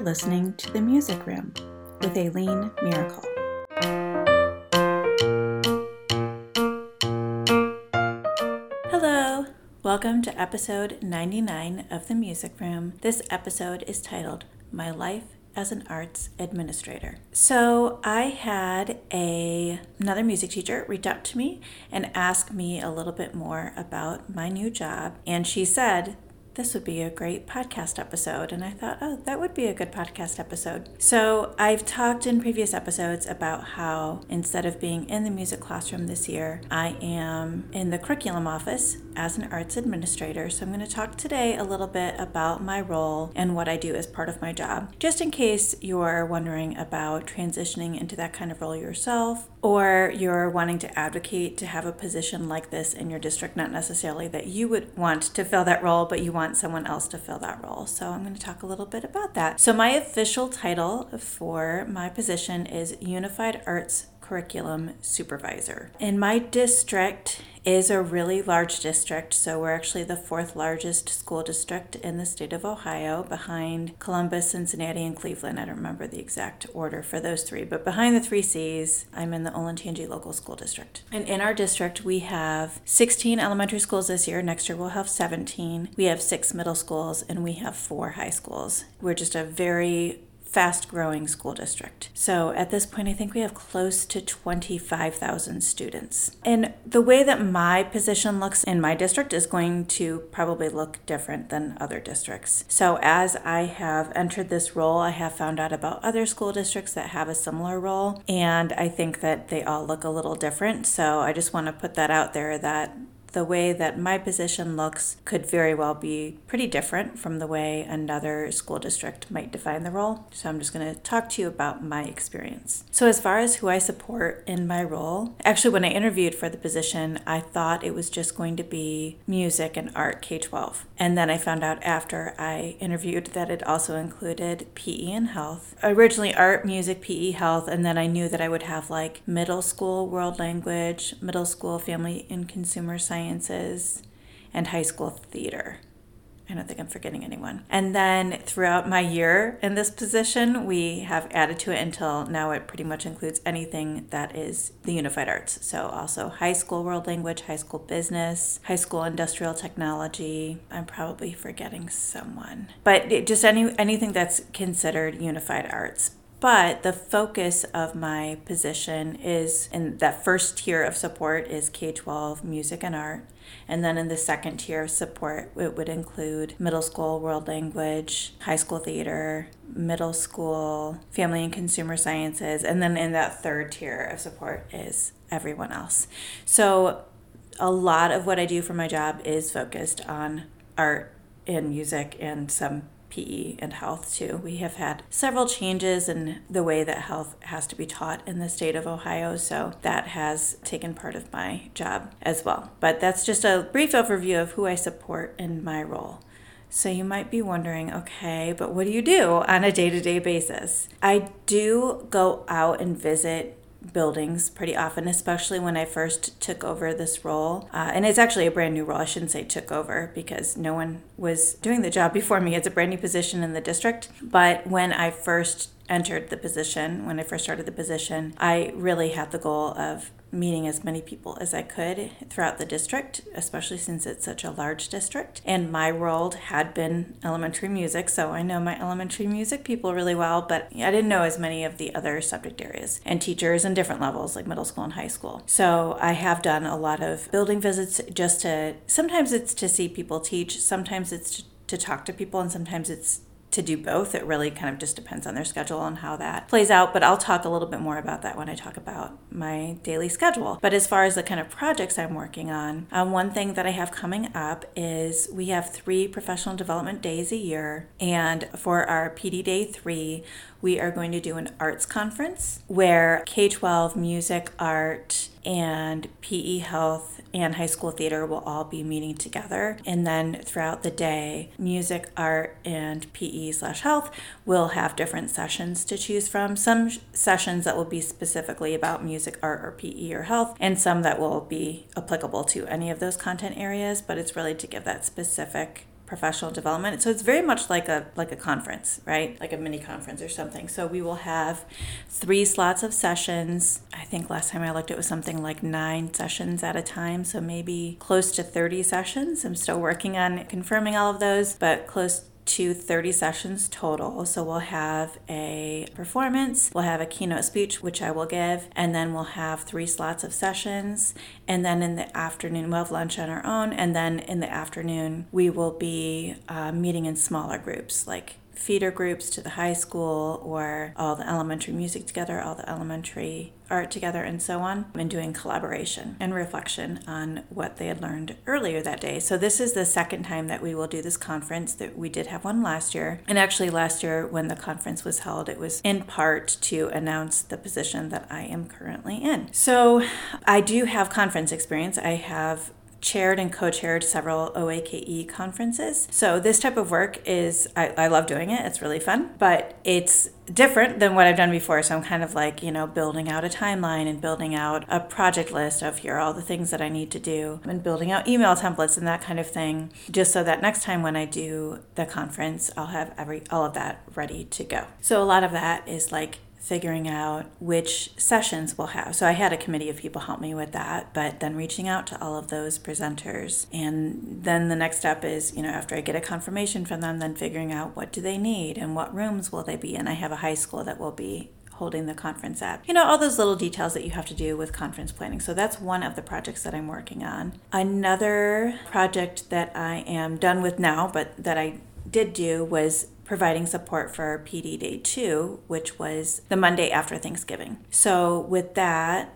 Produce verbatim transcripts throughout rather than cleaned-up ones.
listening to The Music Room with Aileen Miracle. Hello! Welcome to episode ninety-nine of The Music Room. This episode is titled My Life as an Arts Administrator. So I had a another music teacher reach out to me and ask me a little bit more about my new job, and she said this would be a great podcast episode. And I thought, oh, that would be a good podcast episode. So I've talked in previous episodes about how instead of being in the music classroom this year, I am in the curriculum office as an arts administrator. So I'm going to talk today a little bit about my role and what I do as part of my job, just in case you're wondering about transitioning into that kind of role yourself, or you're wanting to advocate to have a position like this in your district, not necessarily that you would want to fill that role, but you want someone else to fill that role. So I'm going to talk a little bit about that. So my official title for my position is Unified Arts Curriculum Supervisor. And my district is a really large district, so we're actually the fourth largest school district in the state of Ohio, behind Columbus, Cincinnati, and Cleveland. I don't remember the exact order for those three, but behind the three C's, I'm in the Olentangy Local School District. And in our district, we have sixteen elementary schools this year. Next year, we'll have seventeen. We have six middle schools, and we have four high schools. We're just a very fast-growing school district. So at this point, I think we have close to twenty-five thousand students. And the way that my position looks in my district is going to probably look different than other districts. So as I have entered this role, I have found out about other school districts that have a similar role, and I think that they all look a little different. So I just want to put that out there, that the way that my position looks could very well be pretty different from the way another school district might define the role. So I'm just going to talk to you about my experience. So as far as who I support in my role, actually when I interviewed for the position, I thought it was just going to be music and art K twelve. And then I found out after I interviewed that it also included P E and health. Originally art, music, P E, health, and then I knew that I would have like middle school world language, middle school family and consumer science, Sciences, and high school theater. I don't think I'm forgetting anyone. And then throughout my year in this position, we have added to it until now it pretty much includes anything that is the unified arts. So also high school world language, high school business, high school industrial technology. I'm probably forgetting someone. But it, just any anything that's considered unified arts. But the focus of my position is, in that first tier of support is K twelve, music and art. And then in the second tier of support, it would include middle school world language, high school theater, middle school family and consumer sciences. And then in that third tier of support is everyone else. So a lot of what I do for my job is focused on art and music and some P E and health too. We have had several changes in the way that health has to be taught in the state of Ohio, so that has taken part of my job as well. But that's just a brief overview of who I support in my role. So you might be wondering, okay, but what do you do on a day-to-day basis? I do go out and visit buildings pretty often, especially when I first took over this role. Uh, and it's actually a brand new role. I shouldn't say took over because no one was doing the job before me. It's a brand new position in the district. But when I first entered the position, when I first started the position, I really had the goal of meeting as many people as I could throughout the district, especially since it's such a large district. And my world had been elementary music, so I know my elementary music people really well, but I didn't know as many of the other subject areas and teachers in different levels, like middle school and high school. So I have done a lot of building visits just to, sometimes it's to see people teach, sometimes it's to, to talk to people, and sometimes it's to do both. It really kind of just depends on their schedule and how that plays out, but I'll talk a little bit more about that when I talk about my daily schedule. But as far as the kind of projects I'm working on, um, one thing that I have coming up is we have three professional development days a year, and for our P D Day three, we are going to do an arts conference where K twelve, music, art, and P E, health, and high school theater will all be meeting together. And then throughout the day, music, art, and P E slash health will have different sessions to choose from. Some sessions that will be specifically about music, art, or P E or health, and some that will be applicable to any of those content areas, but it's really to give that specific professional development. So it's very much like a like a conference, right? Like a mini conference or something. So we will have three slots of sessions. I think last time I looked it was something like nine sessions at a time, so maybe close to thirty sessions. I'm still working on confirming all of those, but close to thirty sessions total. So we'll have a performance, we'll have a keynote speech, which I will give, and then we'll have three slots of sessions. And then in the afternoon, we'll have lunch on our own. And then in the afternoon, we will be uh, meeting in smaller groups, like feeder groups to the high school, or all the elementary music together, all the elementary art together, and so on, and doing collaboration and reflection on what they had learned earlier that day. So this is the second time that we will do this conference. That we did have one last year. And actually last year when the conference was held, it was in part to announce the position that I am currently in. So I do have conference experience. I have chaired and co-chaired several O A K E conferences. So this type of work is, I, I love doing it. It's really fun, but it's different than what I've done before. So I'm kind of like, you know, building out a timeline and building out a project list of here are all the things that I need to do, and building out email templates and that kind of thing, just so that next time when I do the conference, I'll have every all of that ready to go. So a lot of that is like figuring out which sessions we'll have. So I had a committee of people help me with that, but then reaching out to all of those presenters. And then the next step is, you know, after I get a confirmation from them, then figuring out what do they need and what rooms will they be in. I have a high school that will be holding the conference at. You know, all those little details that you have to do with conference planning. So that's one of the projects that I'm working on. Another project that I am done with now, but that I did do, was providing support for P D Day two, which was the Monday after Thanksgiving. So with that,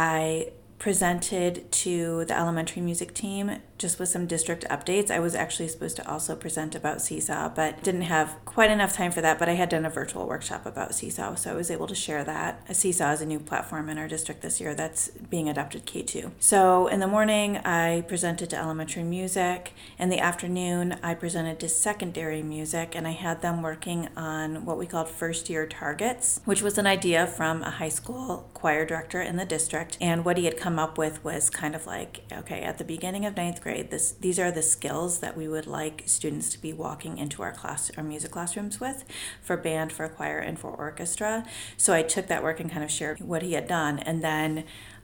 I presented to the elementary music team just with some district updates. I was actually supposed to also present about Seesaw, but didn't have quite enough time for that. But I had done a virtual workshop about Seesaw, so I was able to share that. Seesaw is a new platform in our district this year that's being adopted K two. So in the morning, I presented to elementary music. In the afternoon, I presented to secondary music, and I had them working on what we called first year targets, which was an idea from a high school choir director in the district. And what he had come up with was kind of like, okay, at the beginning of ninth grade, This, these are the skills that we would like students to be walking into our class, our music classrooms with, for band, for choir, and for orchestra. So I took that work and kind of shared what he had done, and then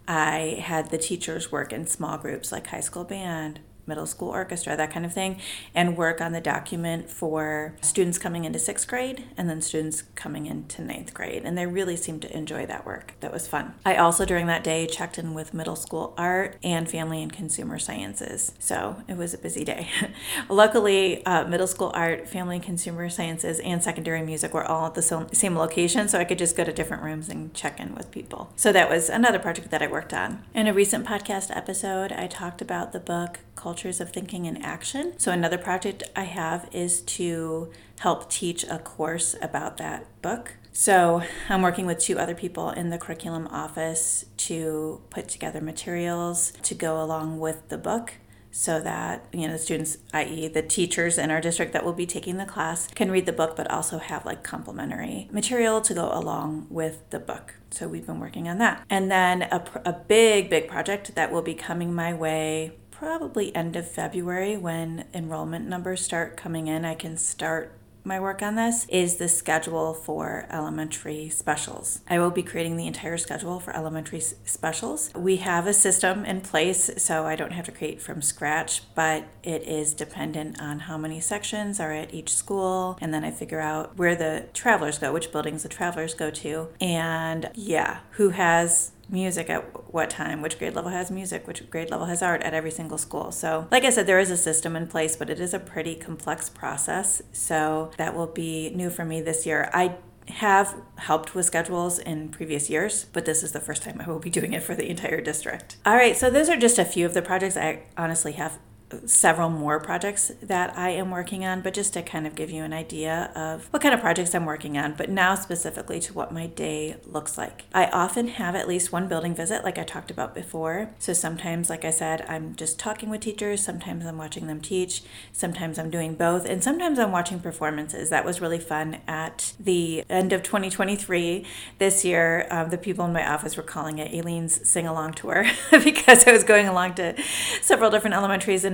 I had the teachers work in small groups like high school band, middle school orchestra, that kind of thing, and work on the document for students coming into sixth grade and then students coming into ninth grade. And they really seemed to enjoy that work. That was fun. I also, during that day, checked in with middle school art and family and consumer sciences. So it was a busy day. Luckily, uh, middle school art, family and consumer sciences, and secondary music were all at the same location, so I could just go to different rooms and check in with people. So that was another project that I worked on. In a recent podcast episode, I talked about the book Cultures of Thinking in Action. So another project I have is to help teach a course about that book. So I'm working with two other people in the curriculum office to put together materials to go along with the book, so that, you know, the students, that is the teachers in our district that will be taking the class, can read the book, but also have like complementary material to go along with the book. So we've been working on that. And then a, a big, big project that will be coming my way probably end of February, when enrollment numbers start coming in. I can start my work on this, is the schedule for elementary specials. I will be creating the entire schedule for elementary s- specials. We have a system in place, so I don't have to create from scratch, but it is dependent on how many sections are at each school, and then I figure out where the travelers go, which buildings the travelers go to, and yeah, who has music at what time, which grade level has music, which grade level has art at every single school. So like I said, there is a system in place, but it is a pretty complex process. So that will be new for me this year. I have helped with schedules in previous years, but this is the first time I will be doing it for the entire district. All right, so those are just a few of the projects. I honestly have several more projects that I am working on, but just to kind of give you an idea of what kind of projects I'm working on, but now specifically to what my day looks like. I often have at least one building visit, like I talked about before. So sometimes, like I said, I'm just talking with teachers, sometimes I'm watching them teach, sometimes I'm doing both, and sometimes I'm watching performances. That was really fun at the end of twenty twenty-three. This year, um, the people in my office were calling it Aileen's Sing-Along Tour because I was going along to several different elementaries and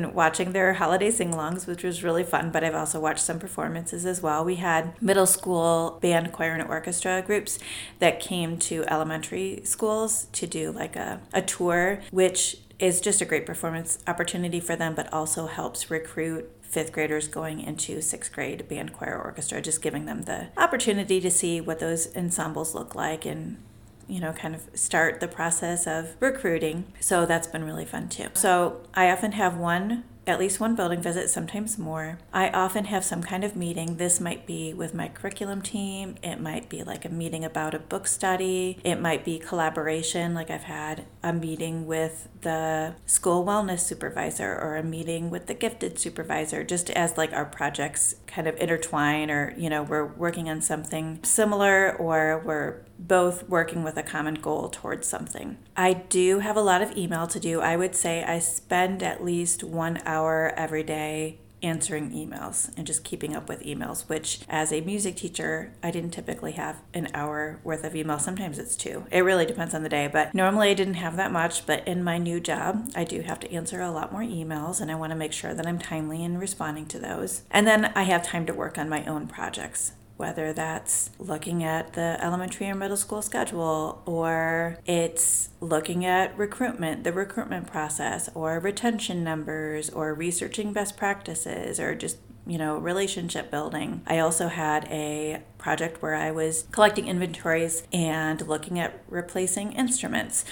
been watching their holiday sing-alongs, which was really fun, but I've also watched some performances as well. We had middle school band, choir, and orchestra groups that came to elementary schools to do like a, a tour, which is just a great performance opportunity for them, but also helps recruit fifth graders going into sixth grade band, choir, orchestra, just giving them the opportunity to see what those ensembles look like and, you know, kind of start the process of recruiting. So that's been really fun too. So I often have one at least one building visit, sometimes more. I often have some kind of meeting. This might be with my curriculum team. It might be like a meeting about a book study. It might be collaboration, like I've had a meeting with the school wellness supervisor or a meeting with the gifted supervisor, just as like our projects kind of intertwine, or, you know, we're working on something similar or we're both working with a common goal towards something. I do have a lot of email to do. I would say I spend at least one hour every day answering emails and just keeping up with emails, which as a music teacher, I didn't typically have an hour worth of email. Sometimes it's two. It really depends on the day, but normally I didn't have that much. But in my new job, I do have to answer a lot more emails, and I want to make sure that I'm timely in responding to those. And then I have time to work on my own projects, whether that's looking at the elementary or middle school schedule, or it's looking at recruitment, the recruitment process, or retention numbers, or researching best practices, or just, you know, relationship building. I also had a project where I was collecting inventories and looking at replacing instruments.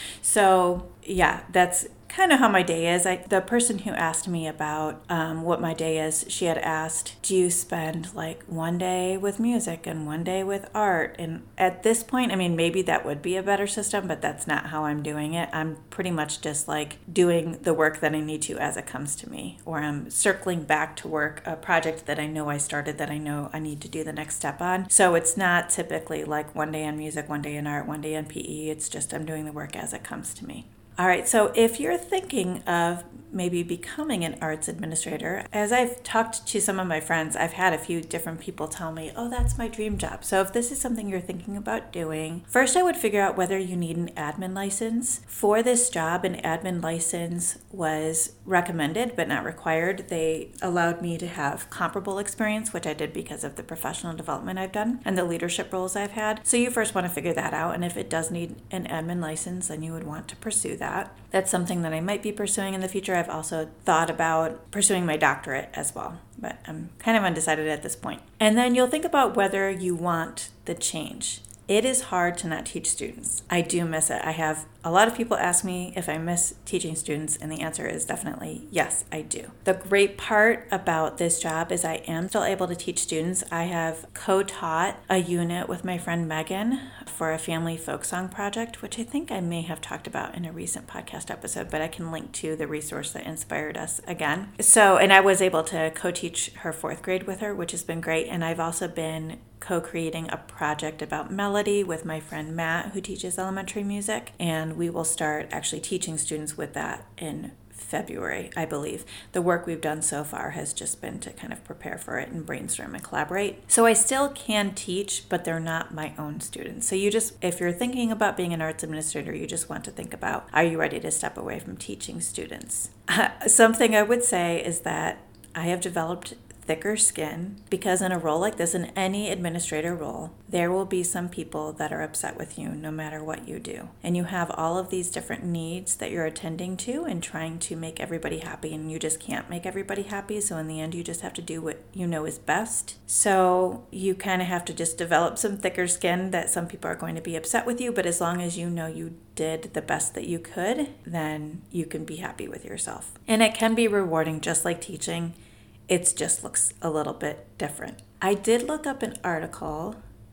So yeah, that's kind of how my day is. I, the person who asked me about um, what my day is, she had asked, do you spend like one day with music and one day with art? And at this point, I mean, maybe that would be a better system, but that's not how I'm doing it. I'm pretty much just like doing the work that I need to as it comes to me, or I'm circling back to work a project that I know I started that I know I need to do the next step on. So it's not typically like one day on music, one day in art, one day on P E. It's just I'm doing the work as it comes to me. All right, so if you're thinking of maybe becoming an arts administrator, as I've talked to some of my friends, I've had a few different people tell me, oh, that's my dream job. So if this is something you're thinking about doing, first I would figure out whether you need an admin license. For this job, an admin license was recommended but not required. They allowed me to have comparable experience, which I did because of the professional development I've done and the leadership roles I've had. So you first want to figure that out, and if it does need an admin license, then you would want to pursue that. That's something that I might be pursuing in the future. I've also thought about pursuing my doctorate as well, but I'm kind of undecided at this point. And then you'll think about whether you want the change. It is hard to not teach students. I do miss it. I have a lot of people ask me if I miss teaching students, and the answer is definitely yes, I do. The great part about this job is I am still able to teach students. I have co-taught a unit with my friend Megan for a family folk song project, which I think I may have talked about in a recent podcast episode, but I can link to the resource that inspired us again. So, and I was able to co-teach her fourth grade with her, which has been great. And I've also been co-creating a project about melody with my friend Matt, who teaches elementary music, and we will start actually teaching students with that in February, I believe. The work we've done so far has just been to kind of prepare for it and brainstorm and collaborate. So I still can teach, but they're not my own students. So you just, if you're thinking about being an arts administrator, you just want to think about, are you ready to step away from teaching students? Uh, something I would say is that I have developed thicker skin, because in a role like this, in any administrator role, there will be some people that are upset with you no matter what you do. And you have all of these different needs that you're attending to and trying to make everybody happy, and you just can't make everybody happy. So in the end, you just have to do what you know is best. So you kind of have to just develop some thicker skin that some people are going to be upset with you, but as long as you know you did the best that you could, then you can be happy with yourself. And it can be rewarding, just like teaching. It just looks a little bit different. I did look up an article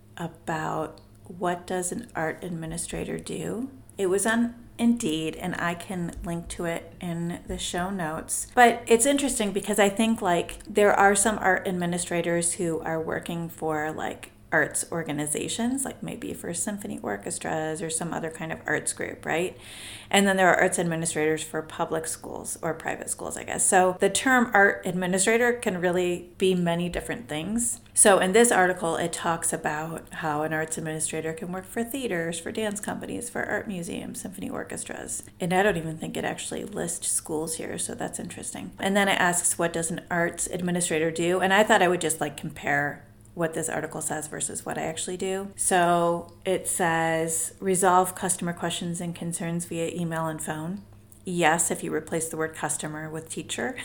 about what does an art administrator do. It was on Indeed, and I can link to it in the show notes. But it's interesting because I think like there are some art administrators who are working for like arts organizations, like maybe for symphony orchestras or some other kind of arts group, right? And then there are arts administrators for public schools or private schools, I guess. So the term art administrator can really be many different things. So in this article, it talks about how an arts administrator can work for theaters, for dance companies, for art museums, symphony orchestras. And I don't even think it actually lists schools here, so that's interesting. And then it asks, what does an arts administrator do? And I thought I would just like compare what this article says versus what I actually do. So it says, resolve customer questions and concerns via email and phone. Yes, if you replace the word customer with teacher.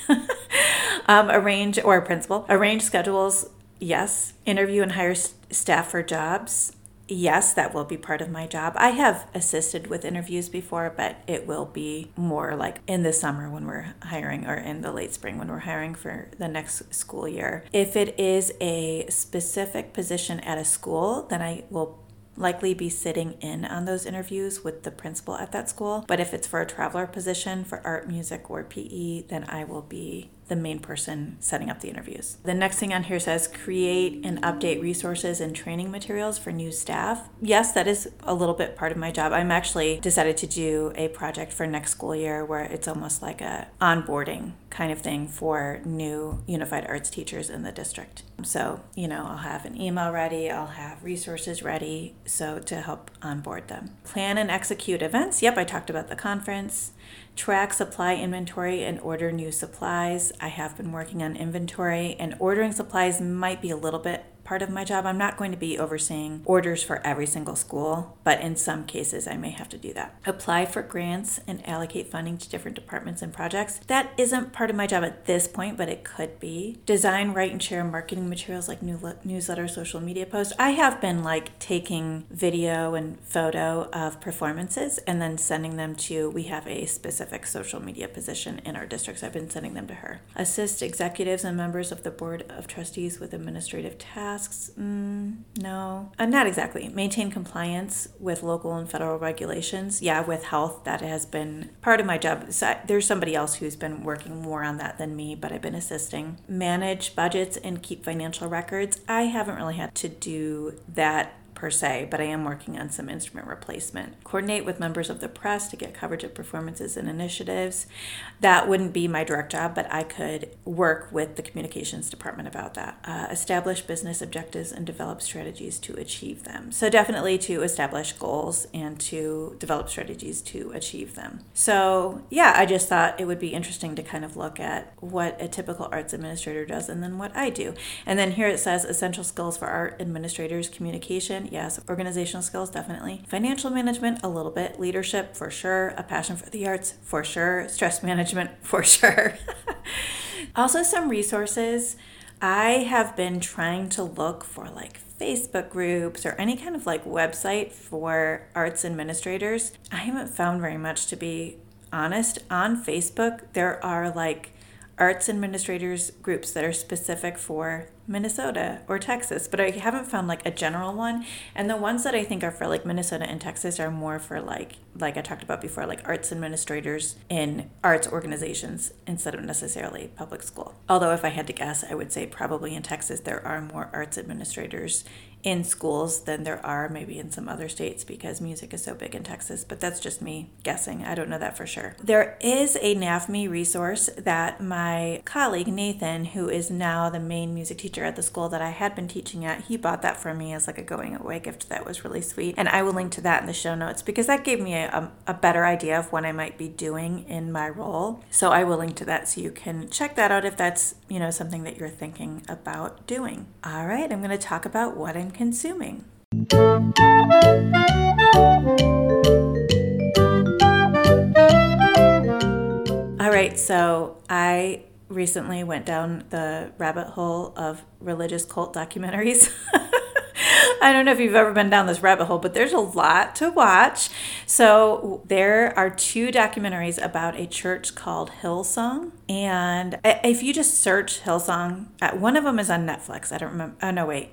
um, arrange, or principal. Arrange schedules. Yes. Interview and hire st- staff for jobs. Yes, that will be part of my job. I have assisted with interviews before, but it will be more like in the summer when we're hiring, or in the late spring when we're hiring for the next school year. If it is a specific position at a school, then I will likely be sitting in on those interviews with the principal at that school. But if it's for a traveler position for art, music, or P E, then I will be the main person setting up the interviews. The next thing on here says create and update resources and training materials for new staff. Yes, that is a little bit part of my job. I'm actually decided to do a project for next school year where it's almost like a onboarding kind of thing for new unified arts teachers in the district. So, you know, I'll have an email ready, I'll have resources ready, so to help onboard them. Plan and execute events. Yep, I talked about the conference. Track supply inventory and order new supplies. I have been working on inventory, and ordering supplies might be a little bit part of my job. I'm not going to be overseeing orders for every single school, but in some cases I may have to do that. Apply for grants and allocate funding to different departments and projects. That isn't part of my job at this point, but it could be. Design, write, and share marketing materials like new newsletter, social media posts. I have been like taking video and photo of performances and then sending them to, we have a specific social media position in our districts. I've been sending them to her. Assist executives and members of the board of trustees with administrative tasks. Mm, no, uh, not exactly. Maintain compliance with local and federal regulations. Yeah, with health, that has been part of my job. So there's somebody else who's been working more on that than me, but I've been assisting. Manage budgets and keep financial records. I haven't really had to do that per se, but I am working on some instrument replacement. Coordinate with members of the press to get coverage of performances and initiatives. That wouldn't be my direct job, but I could work with the communications department about that. Uh, establish business objectives and develop strategies to achieve them. So definitely to establish goals and to develop strategies to achieve them. So yeah, I just thought it would be interesting to kind of look at what a typical arts administrator does and then what I do. And then here it says essential skills for art administrators: communication, yes. Organizational skills, definitely. Financial management, a little bit. Leadership, for sure. A passion for the arts, for sure. Stress management, for sure. Also, some resources. I have been trying to look for like Facebook groups or any kind of like website for arts administrators. I haven't found very much, to be honest. On Facebook, there are like arts administrators groups that are specific for Minnesota or Texas, but I haven't found like a general one. And the ones that I think are for like Minnesota and Texas are more for like, like I talked about before, like arts administrators in arts organizations instead of necessarily public school. Although if I had to guess, I would say probably in Texas there are more arts administrators in schools than there are maybe in some other states because music is so big in Texas, but that's just me guessing. I don't know that for sure. There is a N A F M E resource that my colleague Nathan, who is now the main music teacher at the school that I had been teaching at, he bought that for me as like a going away gift. That was really sweet. And I will link to that in the show notes because that gave me a, a better idea of what I might be doing in my role. So I will link to that so you can check that out if that's, you know, something that you're thinking about doing. All right, I'm going to talk about what I'm consuming. All right, so I recently went down the rabbit hole of religious cult documentaries. I don't know if you've ever been down this rabbit hole, but there's a lot to watch. So there are two documentaries about a church called Hillsong. And if you just search Hillsong, one of them is on Netflix. I don't remember. Oh, no, wait.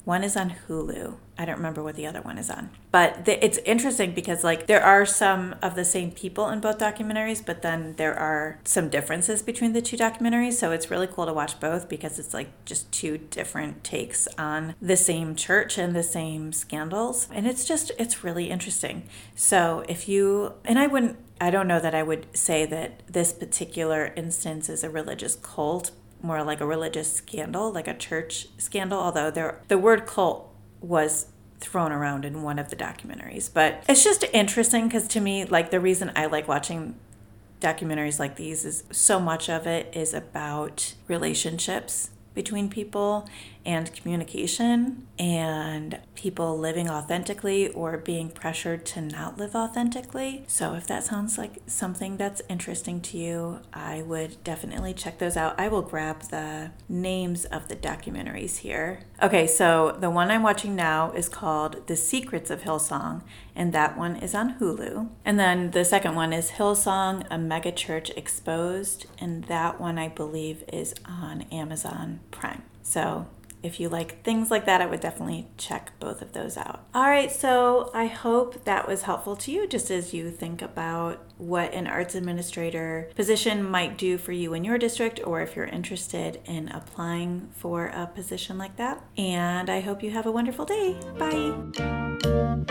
One is on Hulu. I don't remember what the other one is on. But the, it's interesting because like there are some of the same people in both documentaries, but then there are some differences between the two documentaries. So it's really cool to watch both because it's like just two different takes on the same church and the same scandals. And it's just, it's really interesting. So if you, and I wouldn't, I don't know that I would say that this particular instance is a religious cult, more like a religious scandal, like a church scandal, although there, the word cult was thrown around in one of the documentaries. But it's just interesting because to me, like the reason I like watching documentaries like these is so much of it is about relationships between people and communication and people living authentically or being pressured to not live authentically. So if that sounds like something that's interesting to you, I would definitely check those out. I will grab the names of the documentaries here. Okay, so the one I'm watching now is called The Secrets of Hillsong, and that one is on Hulu. And then the second one is Hillsong, a Megachurch Exposed, and that one I believe is on Amazon Prime. So if you like things like that, I would definitely check both of those out. All right, so I hope that was helpful to you just as you think about what an arts administrator position might do for you in your district, or if you're interested in applying for a position like that. And I hope you have a wonderful day. Bye.